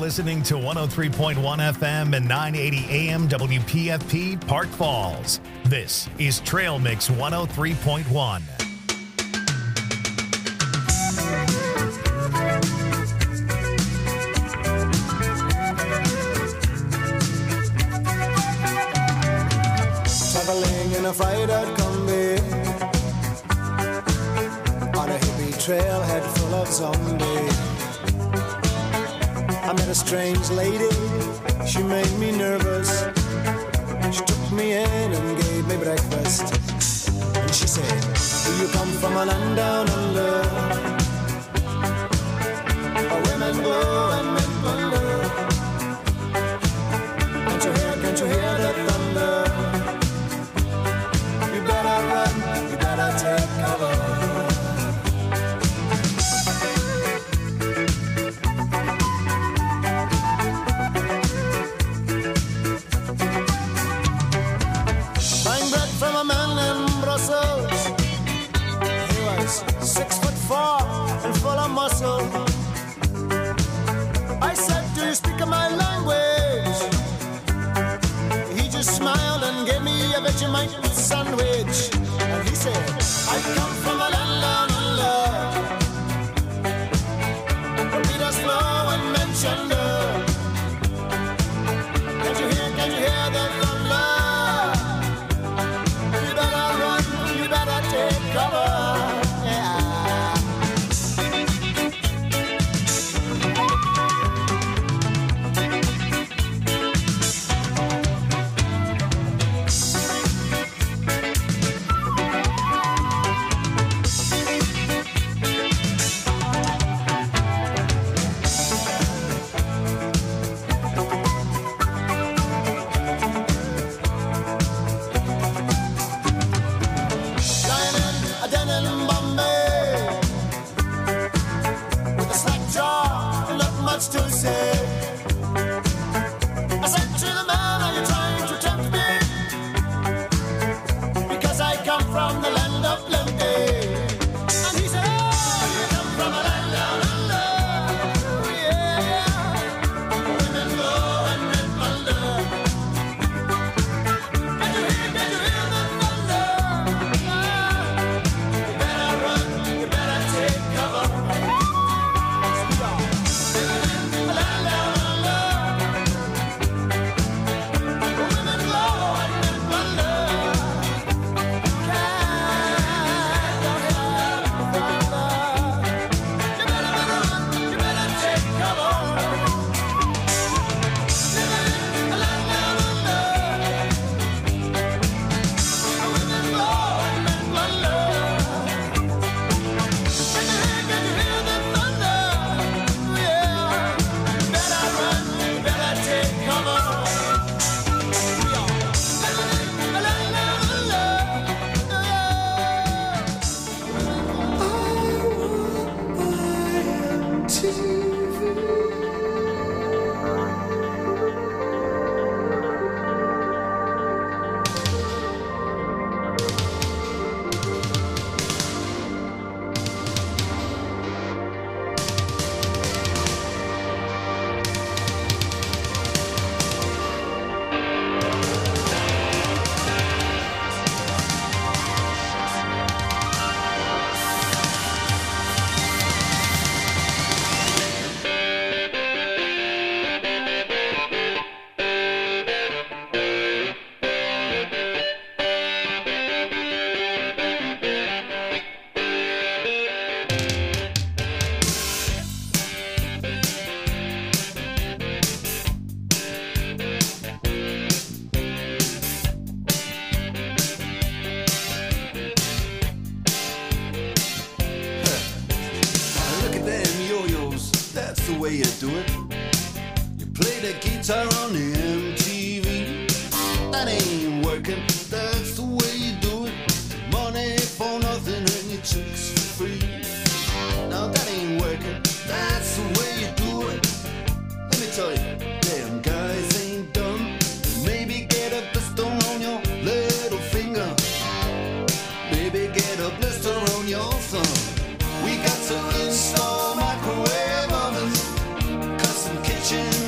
listening to 103.1 FM and 980 AM WPFP Park Falls. This is Trail Mix 103.1. Traveling in a fried-out Kombi on a hippie trailhead full of zombies. I met a strange lady, she made me nervous. She took me in and gave me breakfast. And she said, do you come from a land down under, where women go and men wonder? Can't you hear the thunder? You better run, you better take cover. From a man in Brussels, he was 6'4" and full of muscle. I said, do you speak my language? He just smiled and gave me a Vegemite sandwich. And he said, I come from a land down under, where Peter's flow and Manchester. Can't you hear the thunder? Take cover, yeah. To say, I said to the man, are you trying to tempt me? Because I come from the land of plenty. And he said, oh, you come from a land down under, yeah. Women go and men wonder. Can you hear the thunder? You better run, you better take cover. We got to install microwave ovens, custom kitchen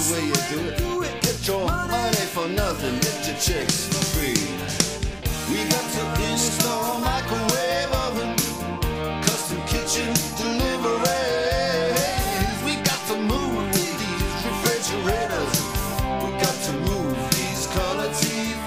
the way you do it. Get your money for nothing, get your chicks for free. We got to install microwave oven, custom kitchen deliveries. We got to move these refrigerators. We got to move these color TVs.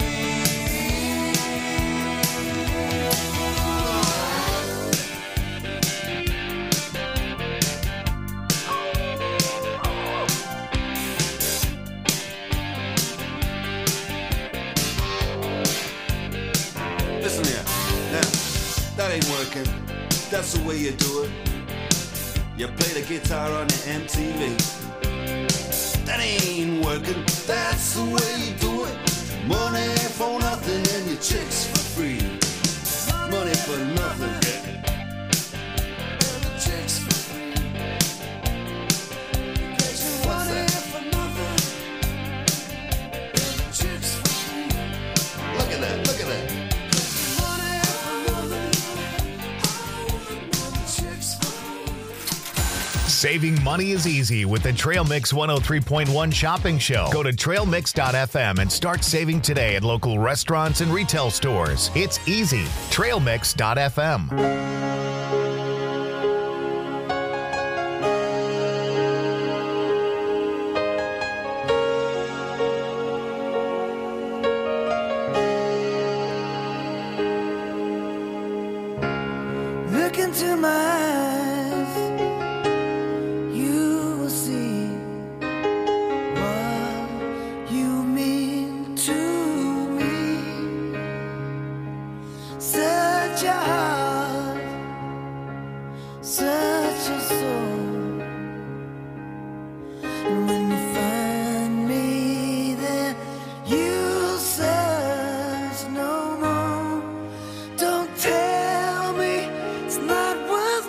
Listen here, now, that ain't working. That's the way you do it. You play the guitar on the MTV. That ain't working. That's the way you do it. Money for nothing and your chicks for free. Money for nothing. And the chicks for free. What's that? Look at that, look at that. Saving money is easy with the Trail Mix 103.1 shopping show. Go to trailmix.fm and start saving today at local restaurants and retail stores. It's easy. Trailmix.fm. Look into my eyes, you will see what you mean to me. Such a heart, such a soul. And when you find me there, you'll search no more. Don't tell me it's not what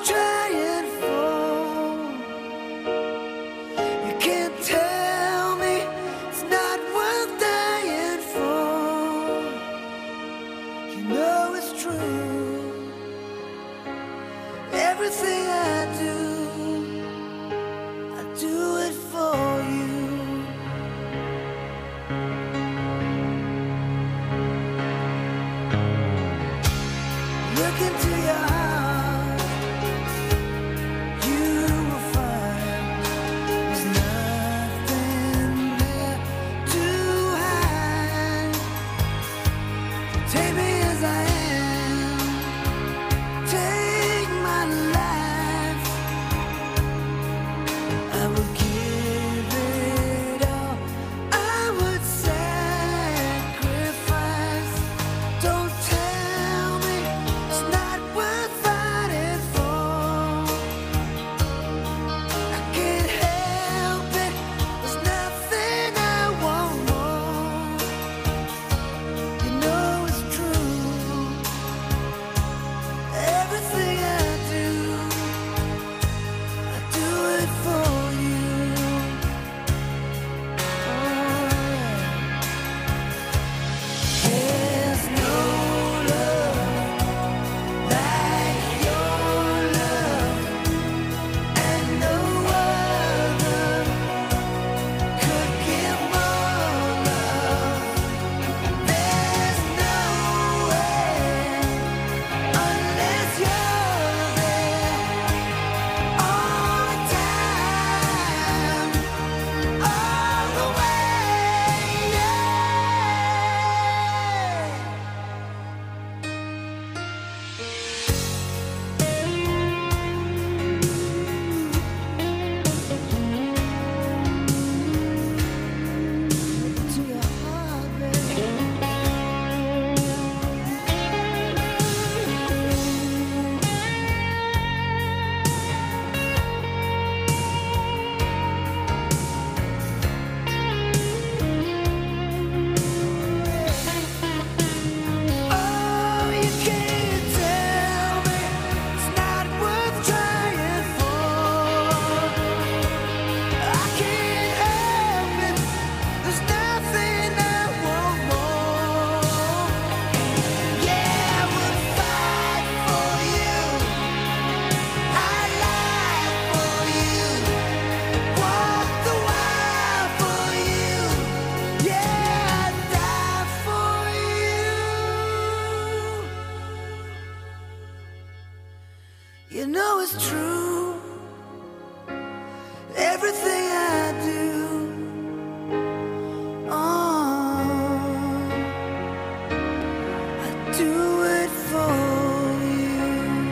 was true. Everything I do, I do it for you.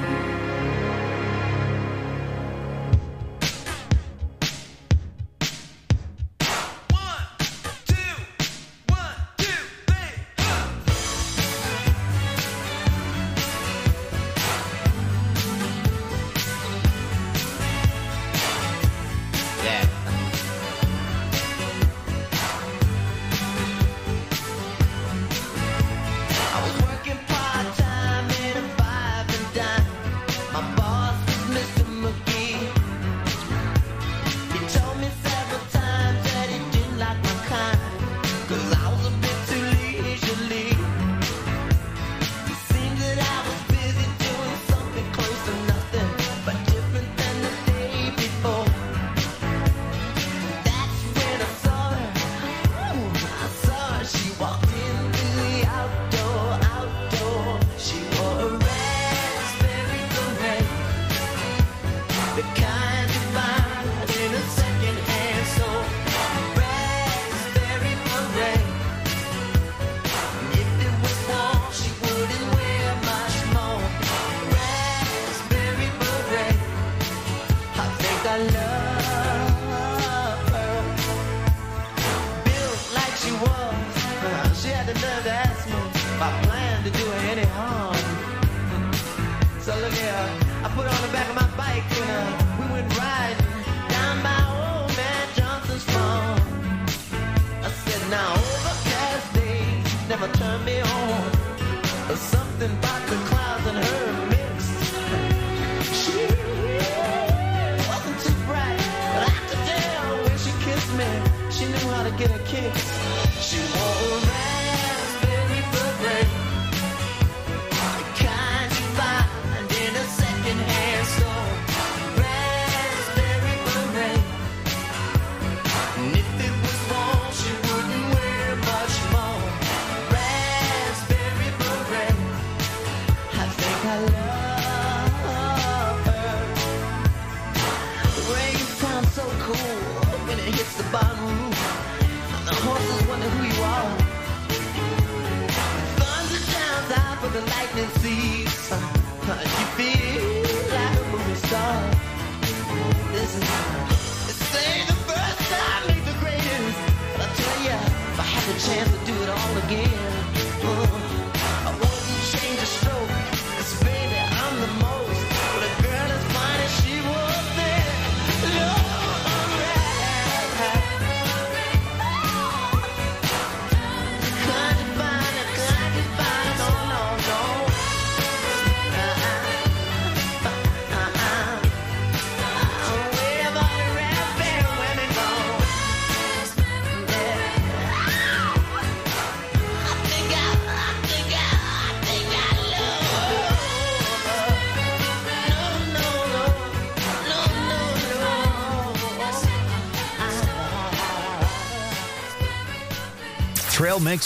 Trail Mix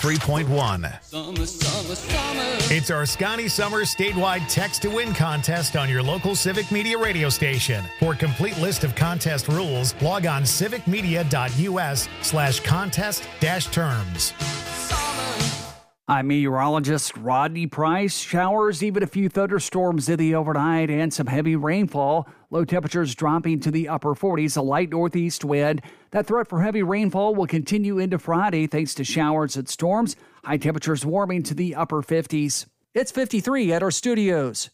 103.1. Summer, summer, summer. It's our Scotty Summers statewide text to win contest on your local Civic Media radio station. For a complete list of contest rules, log on civicmedia.us/contest-terms. I'm meteorologist Rodney Price. Showers, even a few thunderstorms in the overnight, and some heavy rainfall. Low temperatures dropping to the upper 40s, a light northeast wind. That threat for heavy rainfall will continue into Friday thanks to showers and storms. High temperatures warming to the upper 50s. It's 53 at our studios.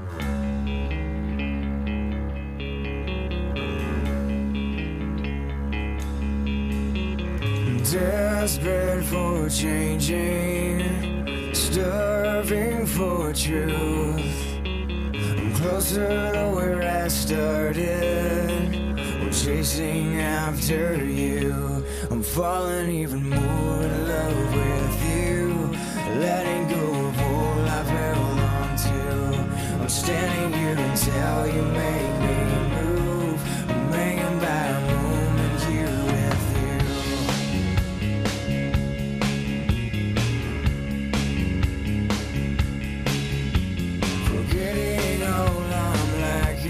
Desperate for changing, starving for truth. I'm closer to where I started. I'm chasing after you. I'm falling even more in love with you. Letting go of all I've held on to. I'm standing here until you make me move. I'm hanging by a moment here with you. Forgetting all I'm lacking.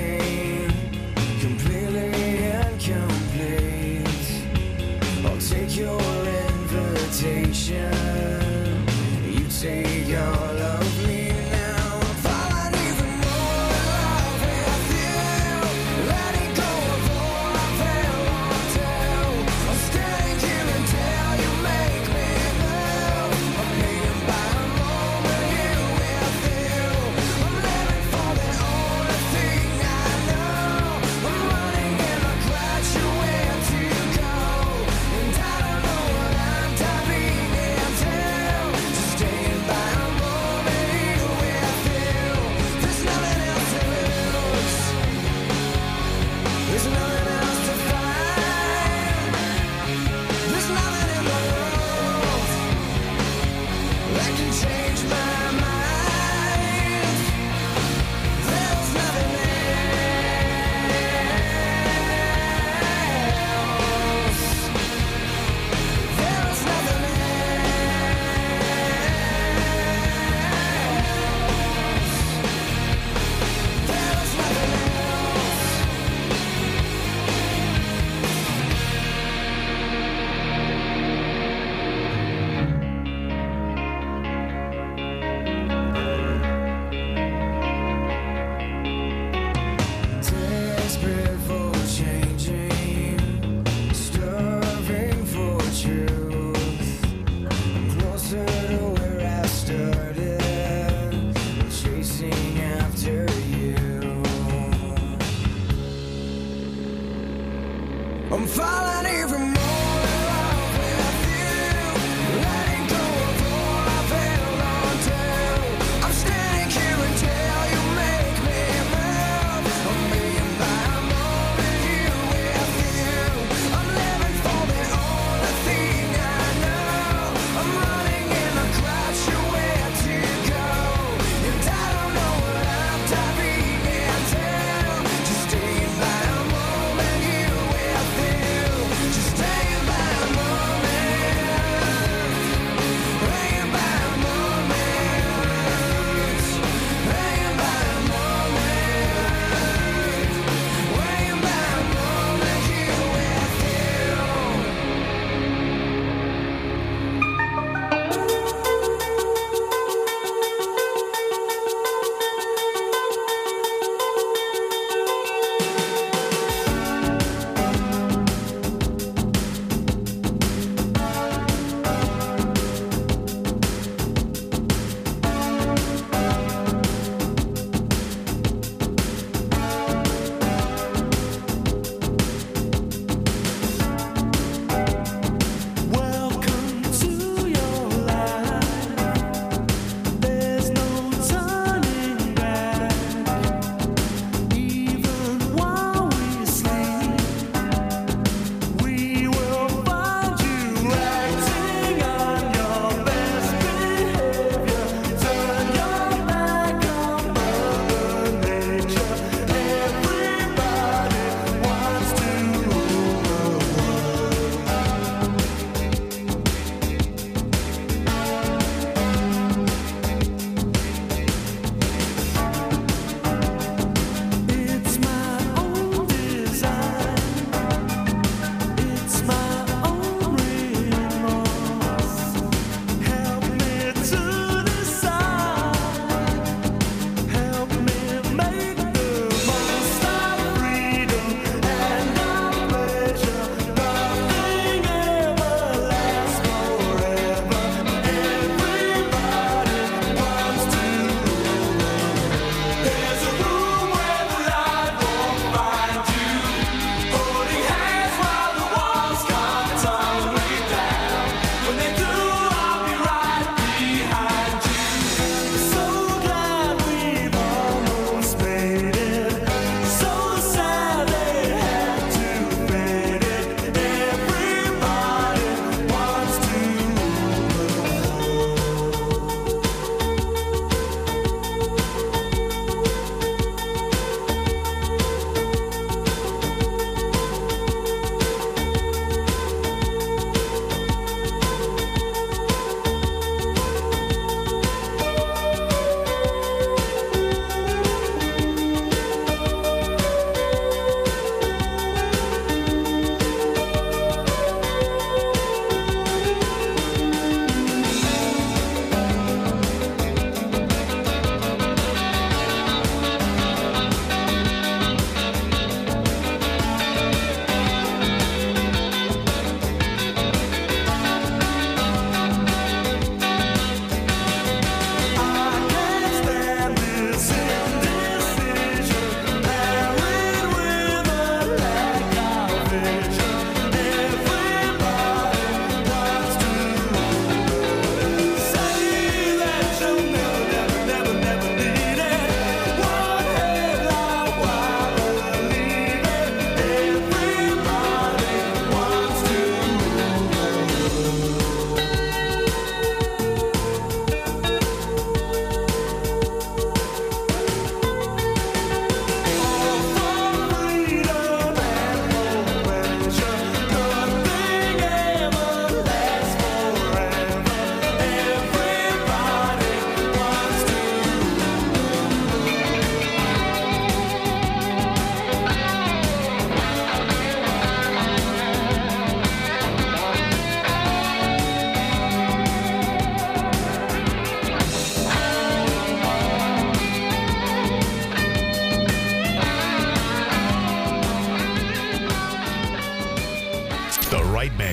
can change my mind. There's nothing else. There's nothing else. There's nothing else.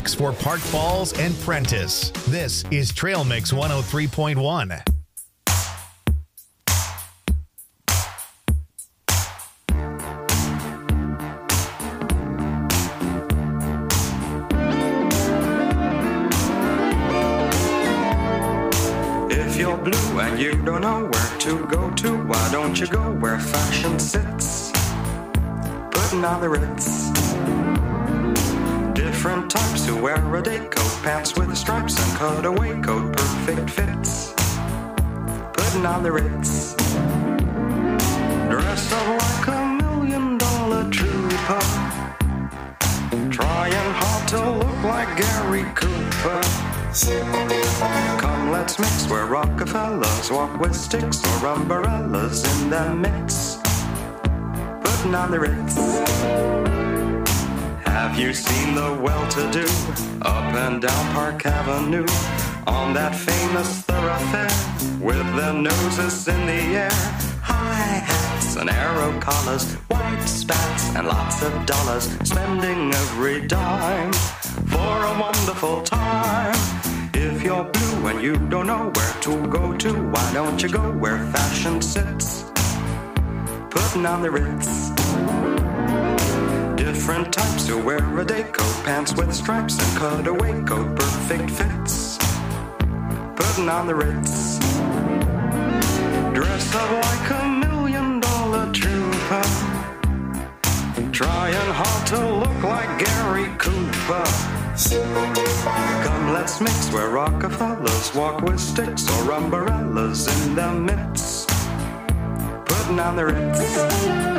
Mix for Park Falls and Prentice. This is Trail Mix 103.1. If you're blue and you don't know where to go to, why don't you go where fashion sits? Putting on the Ritz. Different types who wear a day coat, pants with stripes and cutaway coat, perfect fits. Putting on the Ritz. Dressed up like $1 million trooper, trying hard to look like Gary Cooper. Come, let's mix where Rockefellers walk with sticks or umbrellas in their midst. Putting on the Ritz. Have you seen the well-to-do up and down Park Avenue on that famous thoroughfare with their noses in the air? High hats and arrow collars, white spats and lots of dollars, spending every dime for a wonderful time. If you're blue and you don't know where to go to, why don't you go where fashion sits? Putting on the Ritz. Different types who wear a day coat, pants with stripes and cutaway coat, perfect fits. Putting on the Ritz. Dressed up like $1 million trooper, trying hard to look like Gary Cooper. Come, let's mix where Rockefellers walk with sticks or umbrellas in their midst. Putting on the Ritz.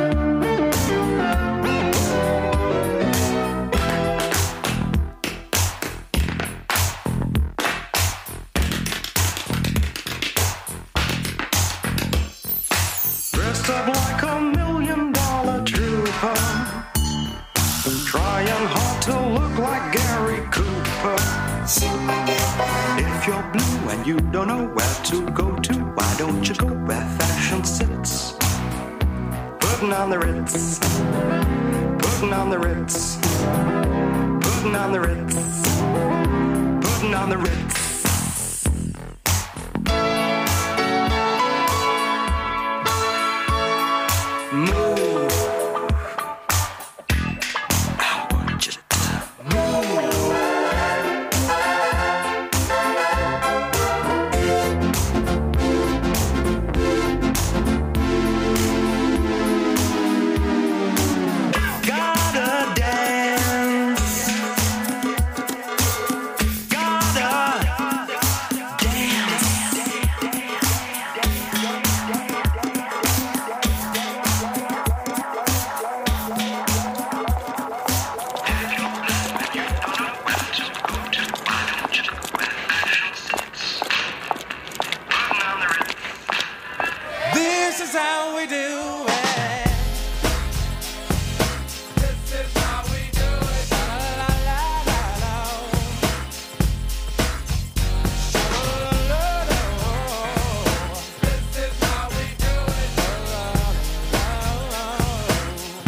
Dressed up like $1 million trooper, trying hard to look like Gary Cooper. If you're blue and you don't know where to go to, why don't you go where fashion sits? Putting on the Ritz. Putting on the Ritz. Putting on the Ritz. Putting on the Ritz. Move. I want you to move. Gotta dance. Gotta dance. This is how we do it. This is how we do it. La la la la la. La la la la. This is how we do it. La la la la.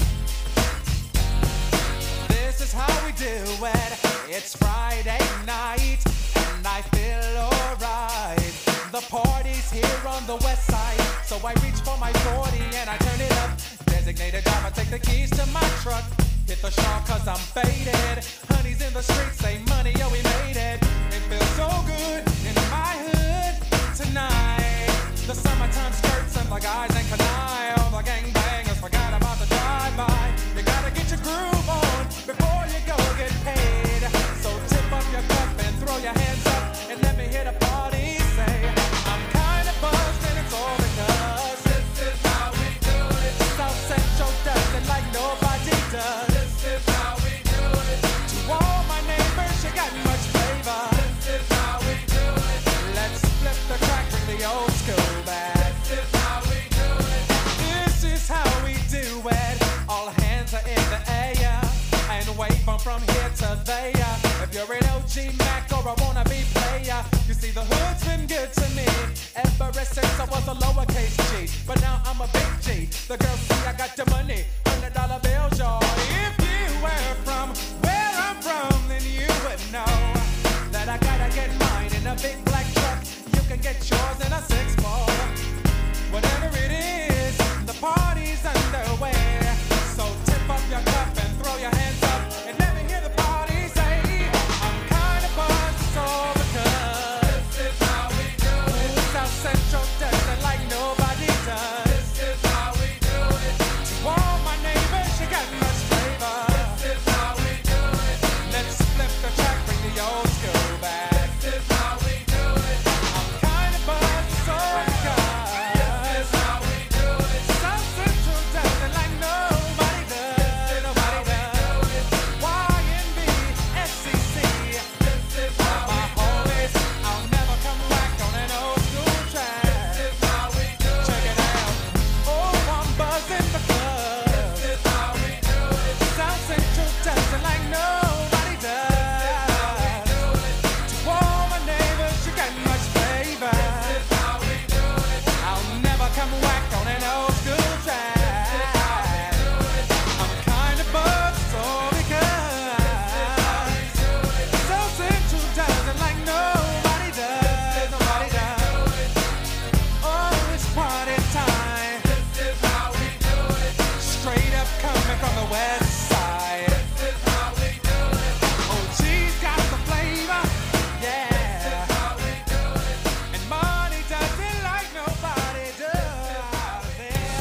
This is how we do it. It's Friday night and I feel alright. The party's here on the west side, so I reach for my 40 and I turn it up. Designated driver, take the keys to my truck. Hit the shawl cause I'm faded. Honey's in the streets, say money, yo, we made it. It feels so good in my hood tonight. The summertime skirts and the guys ain't canine. All the gangbangers forgot about the drive-by. You gotta get your groove on before you go get paid. So tip up your cup and throw your hands up and let me hear the party say, I'm kinda buzzed and it's all because this is how we do it. South Central does it like nobody does. This is how we do it. To all my neighbors, you got much flavor. This is how we do it. Let's flip the crack, bring the old school back. This is how we do it. This is how we do it. All hands are in the air and wave from here to there. If you're an OG Mac or a wannabe player, you see the hood's been good to me ever since I was a lowercase G. But now I'm a big G. The girls see I got the money, $100 bills, y'all. If you were from where I'm from, then you would know.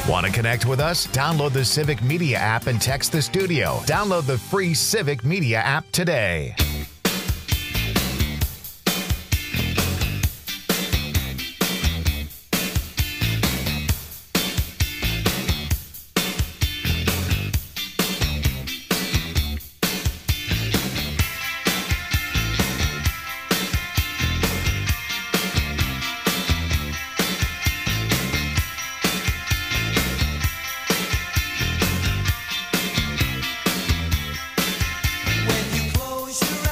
Want to connect with us? Download the Civic Media app and text the studio. Download the free Civic Media app today. When you close your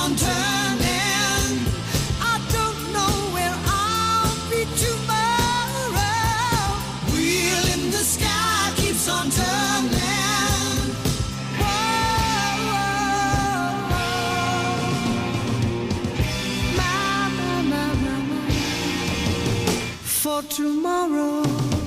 on turning. I don't know where I'll be tomorrow. Wheel in the sky keeps on turning. Whoa, my. For tomorrow.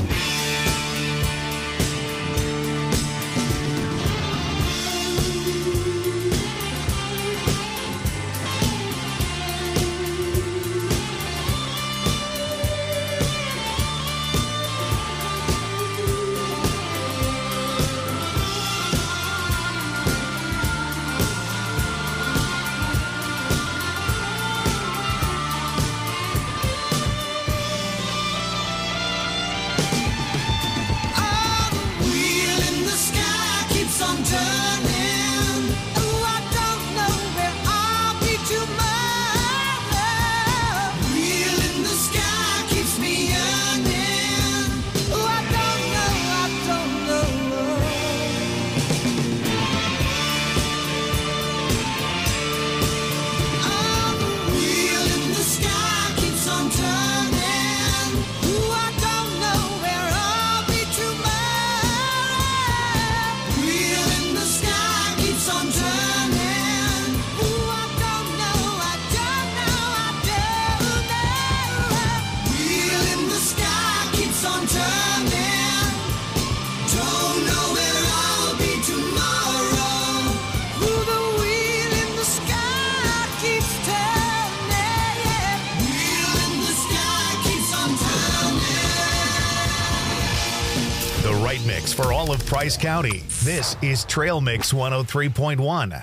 Mix for all of Price County. This is Trail Mix 103.1.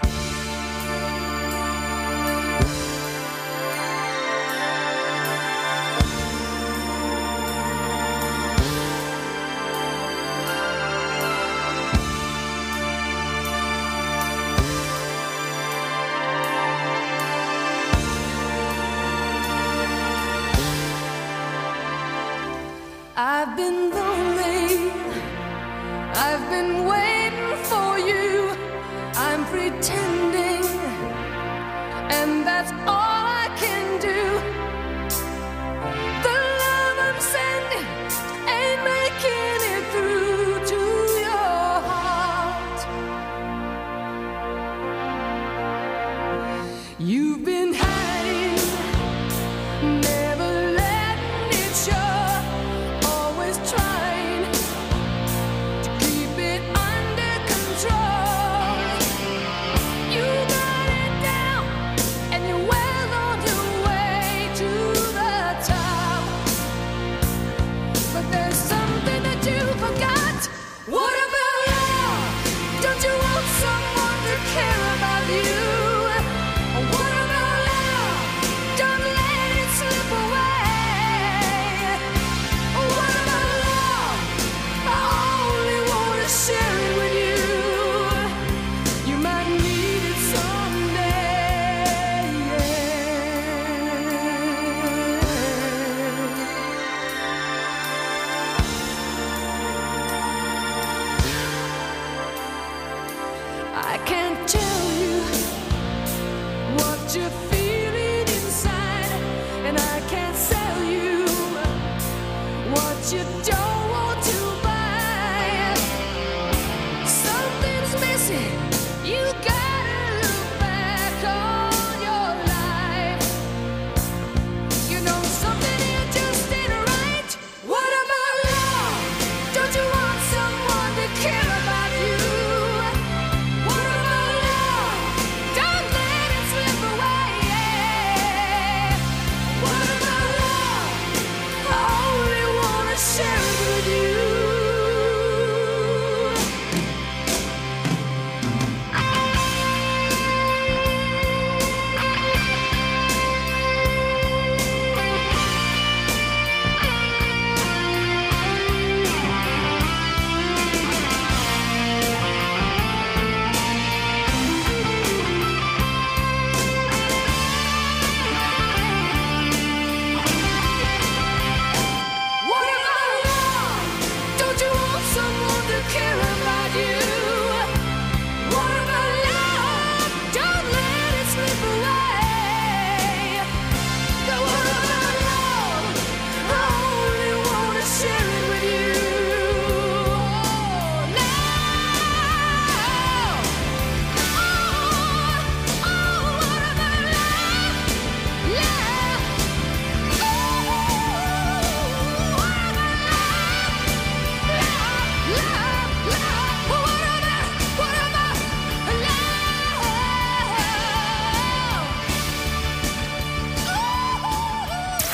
I've been lonely, I've been waiting for you, I'm pretending, and that's all I can do. The love I'm sending ain't making it through to your heart. You've been hiding, never letting it show. Trying to keep it under control. You got it down and you're well on your way to the top. But there's something that you forgot. What about love? Don't you want someone to care about you? What about love? Don't let it slip away. Share it with you. You might need it someday. I can't tell you what you're feeling inside, and I can't sell you what you don't want to buy. You gotta look back on your life. You know something here just ain't right. What about love? Don't you want someone to care about you? What about love? Don't let it slip away. What about love? I only wanna share it with you.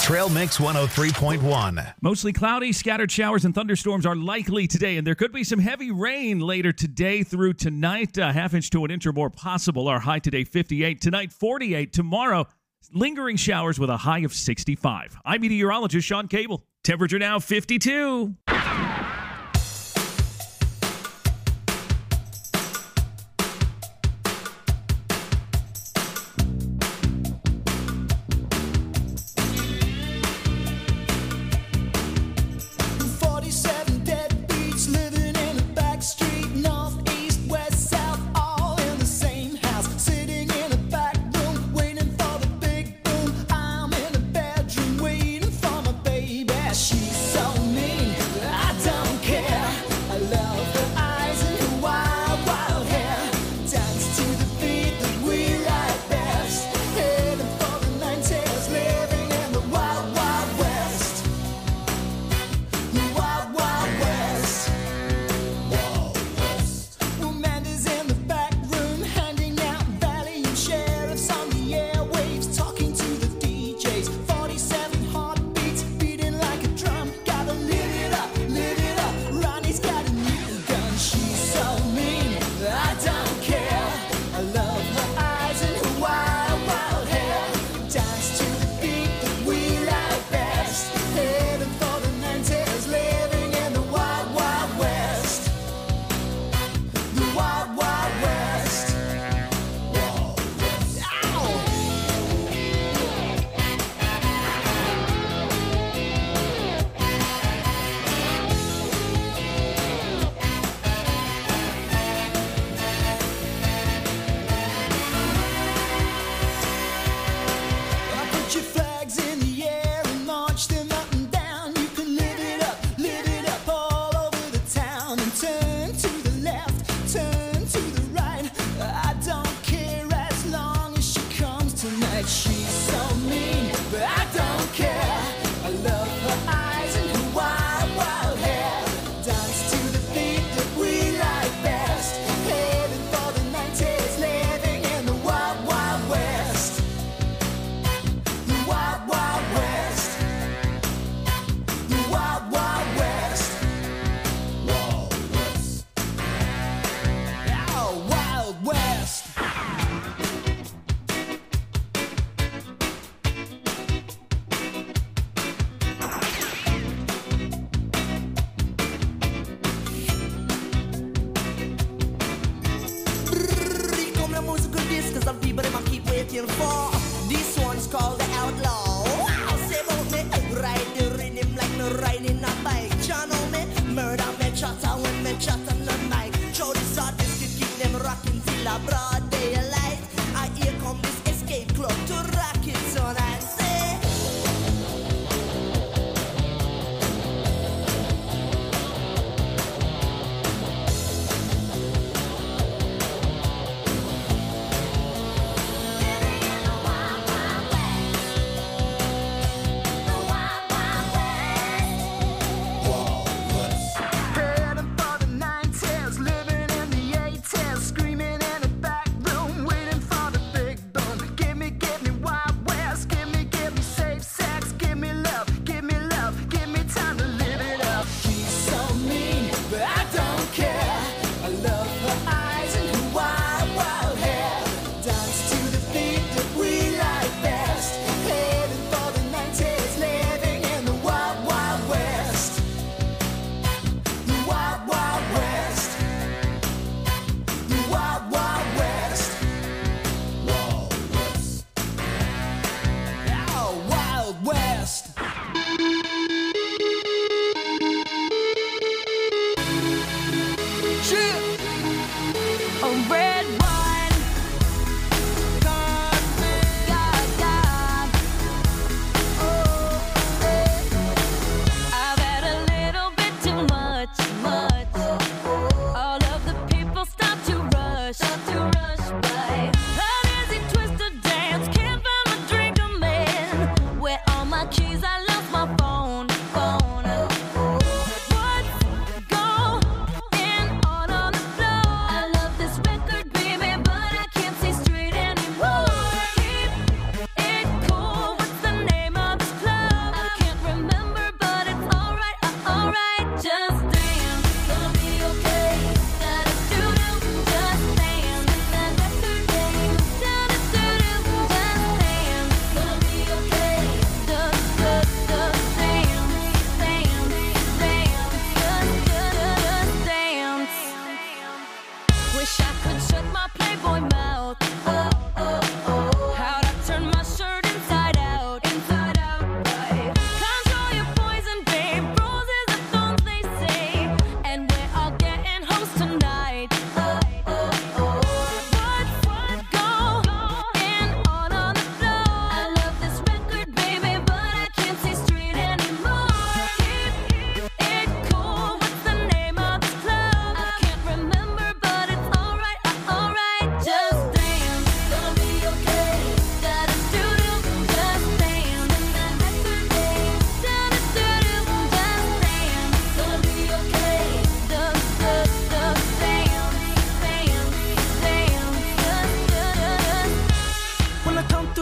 Trail Mix 103.1. Mostly cloudy, scattered showers and thunderstorms are likely today, and there could be some heavy rain later today through tonight. A half inch to an inch or more possible. Our high today 58, tonight 48, tomorrow lingering showers with a high of 65. I'm meteorologist Sean Cable. Temperature now 52.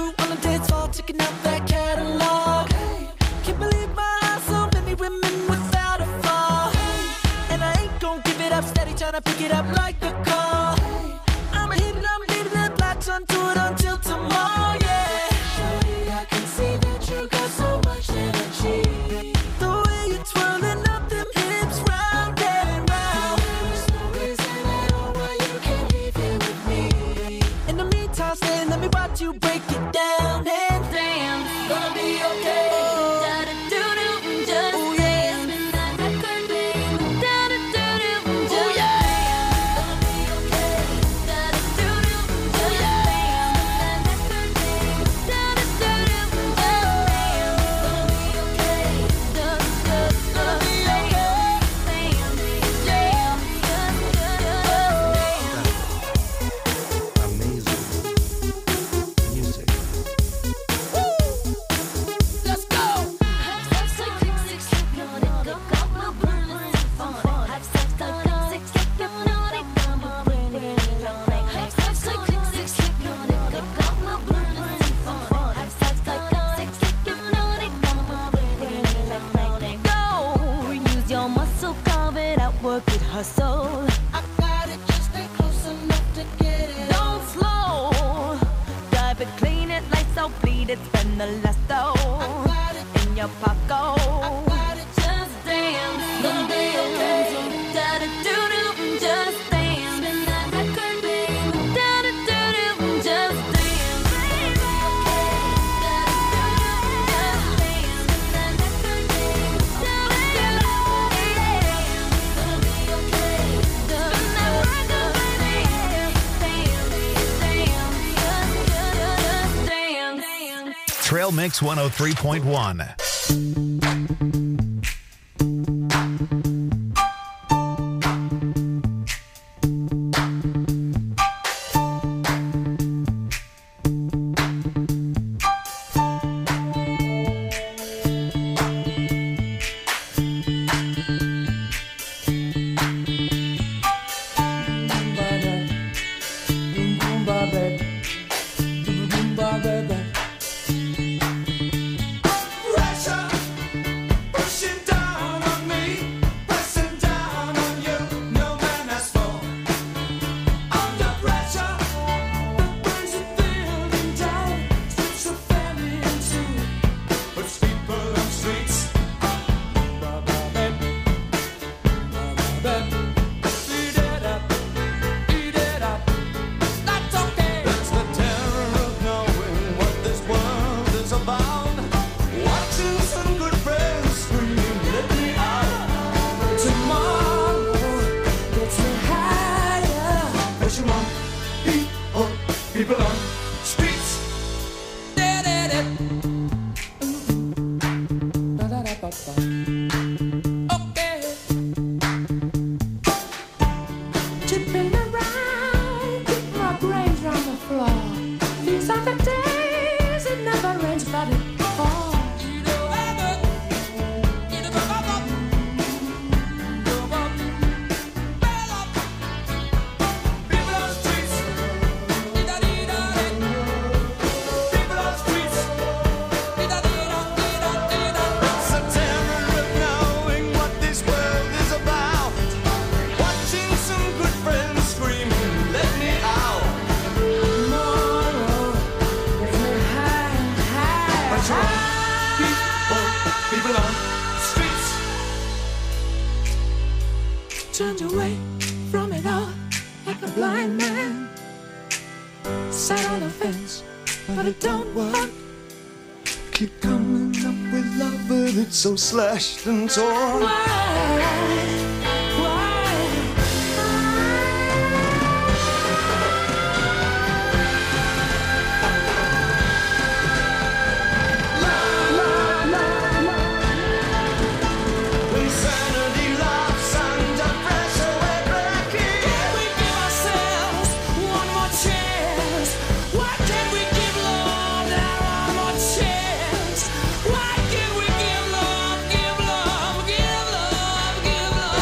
suit on the dance floor, checking out that catalog. Can't believe my eyes, so many women without a flaw. And I ain't gon' give it up, steady trying to pick it up like a call. I'ma hit it, I'm leaving it, latch onto it until tomorrow, yeah. Shorty, I can see that you got so much energy. The way you're twirling up them hips round and round. There's no reason at all why you can't leave here with me. In the meantime, stay, let me watch you break it down and damn, gonna be okay. Work it, hustle. I got it, just stay close enough to get it. Don't slow, drive it, clean it, lights out, bleed it, spend the last though. I got it in your pocket. I got it, just dance, gonna be okay. Da da do do, just dance. Spin that record, babe. Da da do do, just dance. Baby, okay. Da da do do, just dance. Spin that record, babe. Da da do do, Trail Mix 103.1. Turned away from it all like a blind man. Sat on the fence, but it don't work. Keep coming up with love, but it's so slashed and torn. Why? Insanity laughs under pressure, we're breaking. Can we give ourselves one more chance? Why can't we give love that one more chance? Why can't we give love, give love, give love, give love?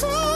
so